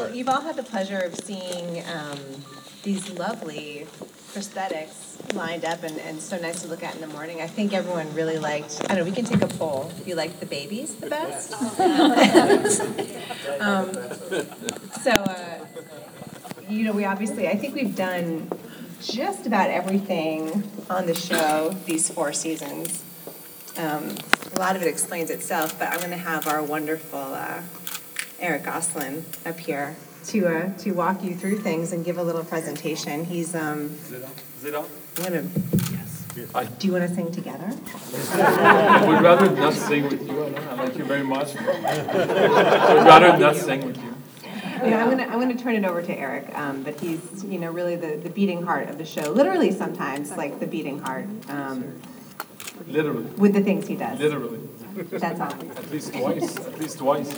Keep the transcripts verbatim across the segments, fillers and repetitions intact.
Well, you've all had the pleasure of seeing um, these lovely prosthetics lined up and, and so nice to look at in the morning. I think everyone really liked, I don't know, we can take a poll. If you liked the babies the best? um, so, uh, you know, we obviously, I think we've done just about everything on the show these four seasons. Um, a lot of it explains itself, but I'm going to have our wonderful uh, Eric Goslin up here to uh, to walk you through things and give a little presentation. He's um. Is it on? Is it on? I'm gonna. Yes. Hi. Do you want to sing together? I would rather not sing with you. I like you very much. I would rather not sing with you. You know, I'm gonna I'm gonna turn it over to Eric, um, but he's you know really the, the beating heart of the show. Literally, sometimes like the beating heart. Um, Literally. With the things he does. Literally. That's all. At least twice. At least twice.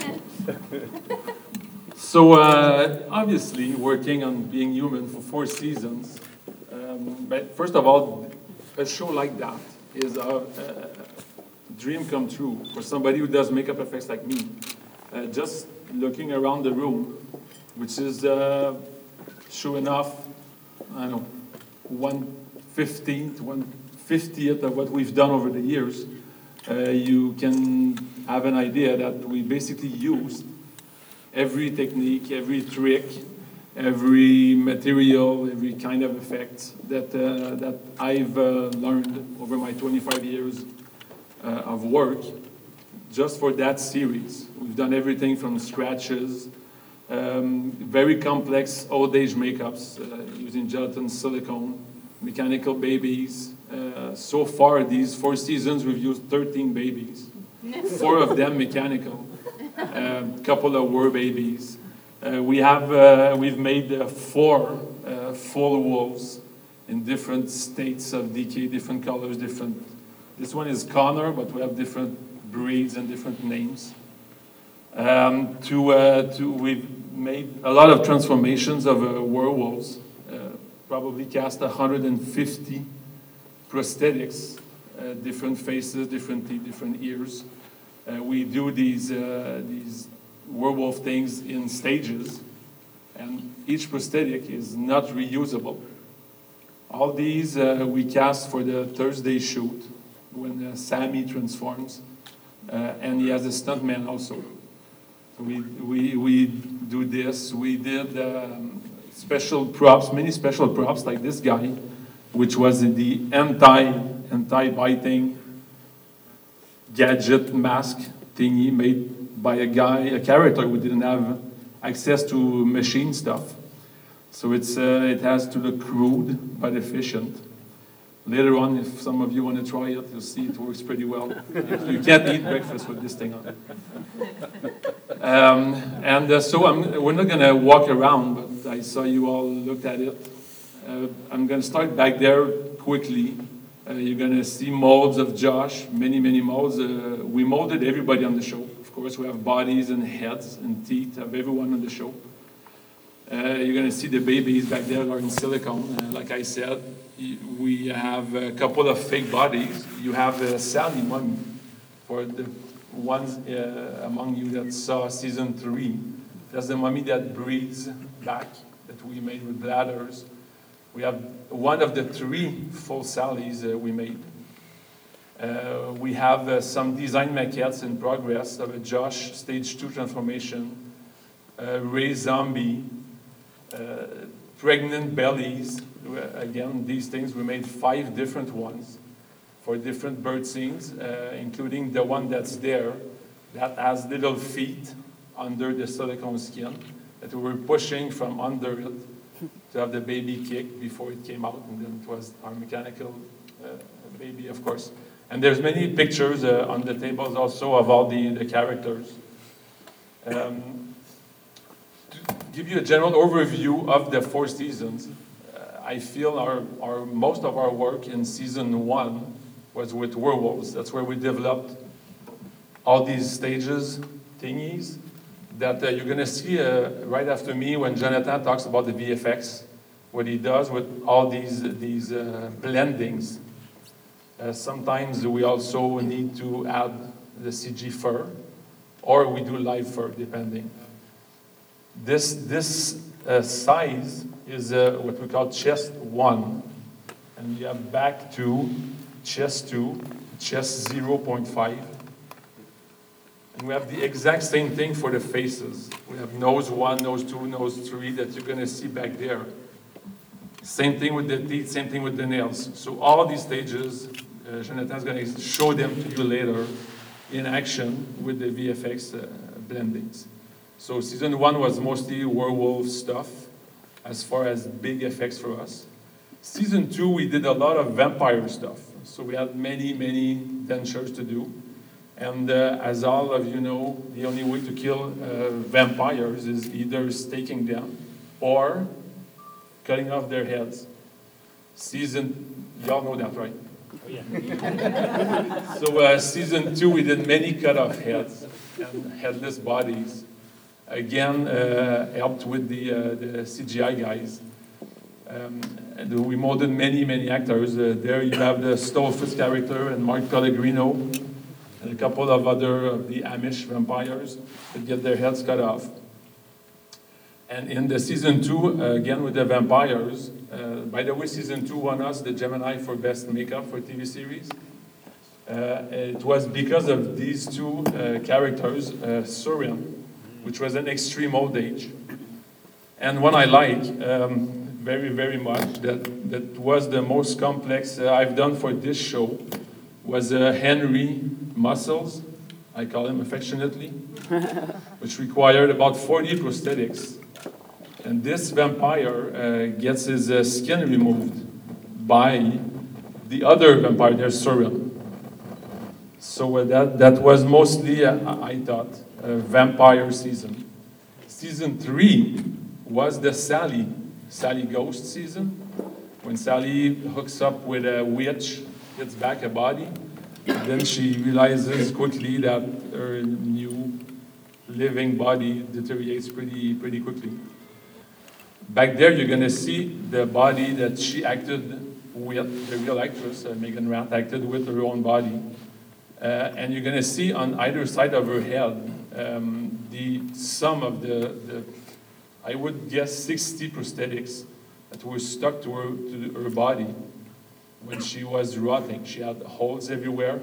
So uh, obviously, working on Being Human for four seasons. Um, but first of all, a show like that is a, a dream come true for somebody who does makeup effects like me. Uh, just looking around the room, which is uh, sure enough, I don't know, one fifteenth, one fiftieth of what we've done over the years, uh, you can have an idea that we basically use every technique, every trick, every material, every kind of effect that, uh, that I've uh, learned over my twenty-five years uh, of work just for that series. We've done everything from scratches, um, very complex old age makeups uh, using gelatin, silicone, mechanical babies. Uh, so far, these four seasons, we've used thirteen babies, four of them mechanical. A um, couple of were babies. Uh, we have, uh, we've made uh, four uh, full wolves in different states of decay, different colors, different. This one is Connor, but we have different breeds and different names. Um, to, uh, to, we've made a lot of transformations of uh, werewolves, uh, probably cast one hundred fifty prosthetics, uh, different faces, different teeth, different ears. Uh, we do these, uh, these werewolf things in stages, and each prosthetic is not reusable. All these uh, we cast for the Thursday shoot when uh, Sammy transforms, uh, and he has a stuntman also. So we, we, we do this. We did um, special props, many special props like this guy, which was the anti, anti-biting gadget mask thingy made by a guy, a character who didn't have access to machine stuff. So it's, uh, it has to look crude but efficient. Later on, if some of you want to try it, you'll see it works pretty well. You can't eat breakfast with this thing on. Um, and uh, so I'm, we're not going to walk around, but I saw you all looked at it. Uh, I'm going to start back there quickly. Uh, you're going to see molds of Josh, many, many molds. Uh, we molded everybody on the show. Of course, we have bodies and heads and teeth of everyone on the show. Uh, you're going to see the babies back there that are in silicone. Uh, like I said, we have a couple of fake bodies. You have a Sally mummy for the ones uh, among you that saw season three. That's the mummy that breathes back, that we made with bladders. We have one of the three full Sallys uh, we made. Uh, we have uh, some design maquettes in progress of a Josh stage two transformation, uh, Ray Zombie, uh, pregnant bellies. Again, these things, we made five different ones for different bird scenes, uh, including the one that's there that has little feet under the silicone skin that we were pushing from under it to have the baby kick before it came out, and then it was our mechanical uh, baby, of course. And there's many pictures uh, on the tables also of all the, the characters. Um, to give you a general overview of the four seasons, uh, I feel our, our, most of our work in season one was with werewolves. That's where we developed all these stages, thingies, that uh, you're going to see uh, right after me when Jonathan talks about the V F X, what he does with all these, these uh, blendings. Uh, sometimes we also need to add the C G fur, or we do live fur, depending. This, this uh, size is uh, what we call chest one. And we have back two, chest two, chest zero point five. And we have the exact same thing for the faces. We have nose one, nose two, nose three that you're going to see back there. Same thing with the teeth, same thing with the nails. So all these stages, uh, Jonathan's going to show them to you later in action with the V F X uh, blendings. So season one was mostly werewolf stuff as far as big effects for us. Season two, we did a lot of vampire stuff. So we had many, many dentures to do. And uh, as all of you know, the only way to kill uh, vampires is either staking them or cutting off their heads. Season, y'all know that, right? Oh, yeah. So uh, season two, we did many cut-off heads and headless bodies. Again, uh, helped with the, uh, the C G I guys. Um, and we molded many, many actors. Uh, there you have the Stolfus character and Mark Pellegrino, and a couple of other of the Amish vampires that get their heads cut off. And in the season two, uh, again with the vampires, uh, by the way, season two won us the Gemini for best makeup for T V series. Uh, it was because of these two uh, characters, uh, Surin, which was an extreme old age, and one I like um, very, very much, that, that was the most complex uh, I've done for this show, was uh, Henry Muscles, I call him affectionately, which required about forty prosthetics. And this vampire uh, gets his uh, skin removed by the other vampire, there's Surin. So uh, that, that was mostly, uh, I thought, a vampire season. Season three was the Sally, Sally Ghost season, when Sally hooks up with a witch, gets back a body, and then she realizes quickly that her new living body deteriorates pretty, pretty quickly. Back there, you're going to see the body that she acted with, the real actress, uh, Megan Rath, acted with her own body. Uh, and you're going to see on either side of her head um, the sum of the, the, I would guess, sixty prosthetics that were stuck to her, to her body when she was rotting. She had holes everywhere.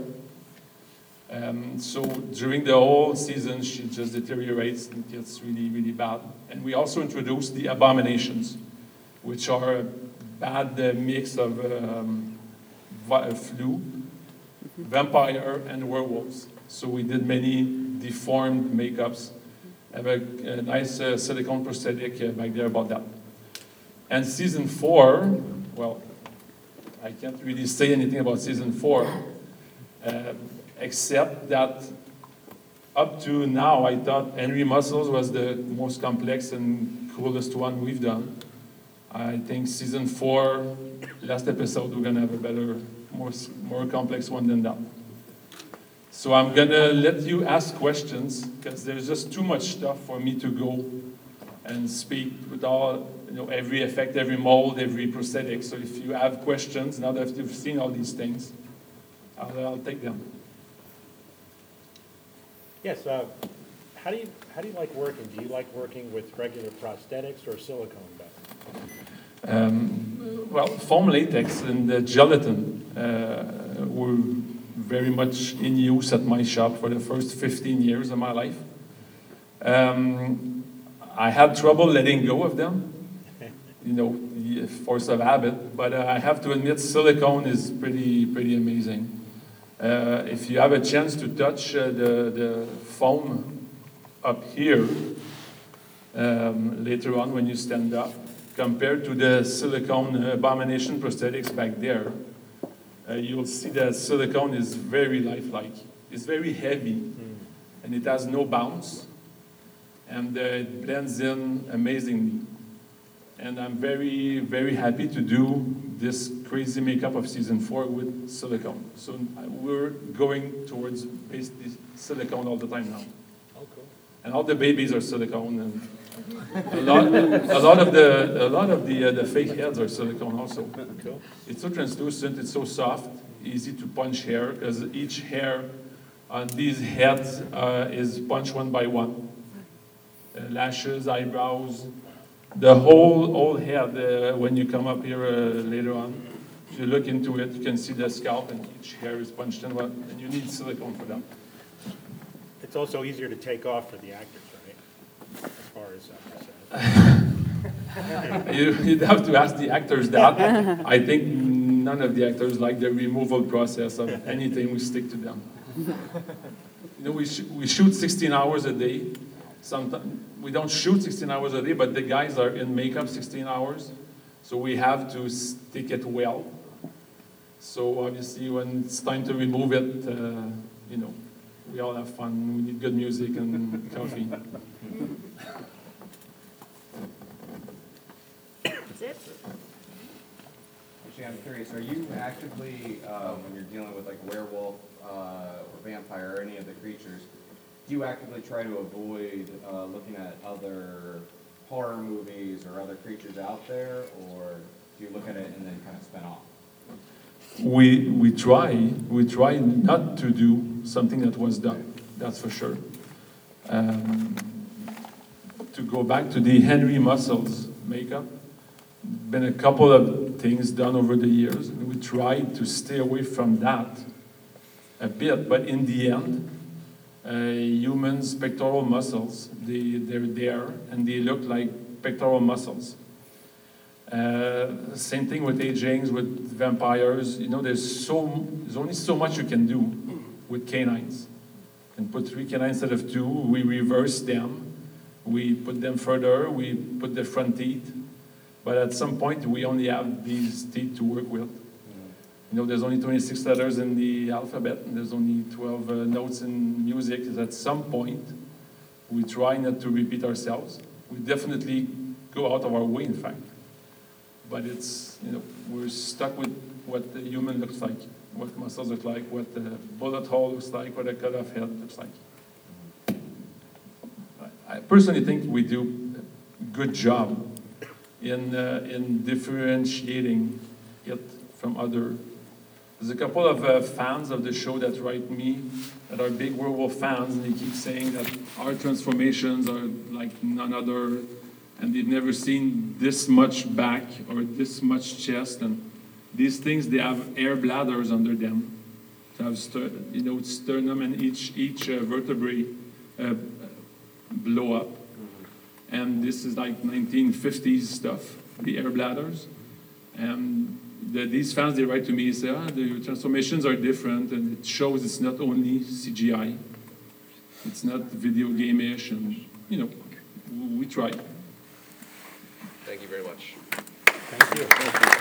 Um, so during the whole season, she just deteriorates and gets really, really bad. And we also introduced the abominations, which are a bad uh, mix of um, flu, vampire, and werewolves. So we did many deformed makeups. I have a, a nice uh, silicone prosthetic uh, back there about that. And season four, well, I can't really say anything about season four, uh, except that up to now, I thought Henry Muscles was the most complex and coolest one we've done. I think season four, last episode, we're gonna have a better, more, more complex one than that. So I'm gonna let you ask questions, because there's just too much stuff for me to go and speak with all, you know, every effect, every mold, every prosthetic. So if you have questions, now that you've seen all these things, I'll, I'll take them. Yes, uh, how do you, how do you like working? Do you like working with regular prosthetics or silicone better? Um, well, foam latex and uh, gelatin uh, were very much in use at my shop for the first fifteen years of my life. Um, I had trouble letting go of them, you know, the force of habit, but uh, I have to admit silicone is pretty, pretty amazing. Uh, if you have a chance to touch uh, the, the foam up here um, later on when you stand up, compared to the silicone abomination prosthetics back there, uh, you'll see that silicone is very lifelike. It's very heavy, mm. and it has no bounce, and uh, it blends in amazingly. And I'm very, very happy to do this crazy makeup of season four with silicone. So we're going towards basically silicone all the time now. Oh, cool. And all the babies are silicone, and a lot, a lot of the, a lot of the, uh, the fake heads are silicone also. Cool. It's so translucent, it's so soft, easy to punch hair, because each hair on these heads uh, is punched one by one. uh, lashes, eyebrows, the whole, whole head. Uh, when you come up here uh, later on, if you look into it, you can see the scalp and each hair is punched in, well, and you need silicone for that. It's also easier to take off for the actors, right? As far as uh, process. You, you'd have to ask the actors that. I think none of the actors like the removal process of anything we stick to them. You know, we, sh we shoot sixteen hours a day. Sometimes we don't shoot sixteen hours a day, but the guys are in makeup sixteen hours. So we have to stick it well. So obviously when it's time to remove it, uh, you know, we all have fun. We need good music and coffee. That's it. Actually, I'm curious, are you actively, uh, when you're dealing with like werewolf uh, or vampire or any of the creatures, do you actively try to avoid uh, looking at other horror movies or other creatures out there, or do you look at it and then kind of spin off? We, we try, we try not to do something that was done, that's for sure. Um, to go back to the Henry Muscles makeup, been a couple of things done over the years, and we tried to stay away from that a bit, but in the end, uh, humans' pectoral muscles, they, they're there, and they look like pectoral muscles. Uh, same thing with agings, with vampires. You know, there's so there's only so much you can do with canines. You can put three canines instead of two. We reverse them. We put them further. We put the front teeth. But at some point, we only have these teeth to work with. You know, there's only twenty-six letters in the alphabet, and there's only twelve uh, notes in music. At some point, we try not to repeat ourselves. We definitely go out of our way, in fact. But it's, you know, we're stuck with what the human looks like, what muscles look like, what the bullet hole looks like, what a cut-off head looks like. I personally think we do a good job in, uh, in differentiating it from other. There's a couple of uh, fans of the show that write me, that are big werewolf fans, and they keep saying that our transformations are like none other, and they've never seen this much back or this much chest, and these things, they have air bladders under them to have, ster you know, sternum and each each uh, vertebrae uh, blow up, and this is like nineteen fifties stuff, the air bladders, and the, these fans, they write to me and say, ah, the transformations are different, and it shows it's not only C G I, it's not video game-ish, and you know, we try. Thank you very much. Thank you.